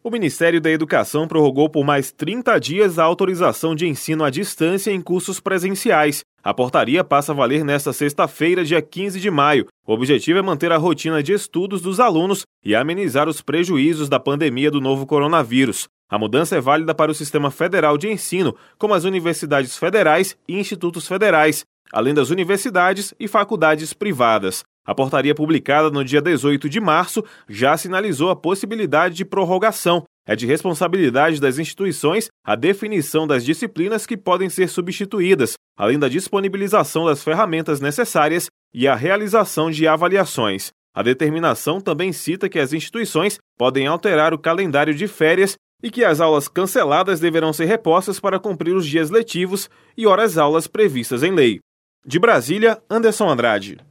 O Ministério da Educação prorrogou por mais 30 dias a autorização de ensino à distância em cursos presenciais. A portaria passa a valer nesta sexta-feira, dia 15 de maio. O objetivo é manter a rotina de estudos dos alunos e amenizar os prejuízos da pandemia do novo coronavírus. A mudança é válida para o Sistema Federal de Ensino, como as universidades federais e institutos federais, além das universidades e faculdades privadas. A portaria publicada no dia 18 de março já sinalizou a possibilidade de prorrogação. É de responsabilidade das instituições a definição das disciplinas que podem ser substituídas, além da disponibilização das ferramentas necessárias e a realização de avaliações. A determinação também cita que as instituições podem alterar o calendário de férias e que as aulas canceladas deverão ser repostas para cumprir os dias letivos e horas-aulas previstas em lei. De Brasília, Anderson Andrade.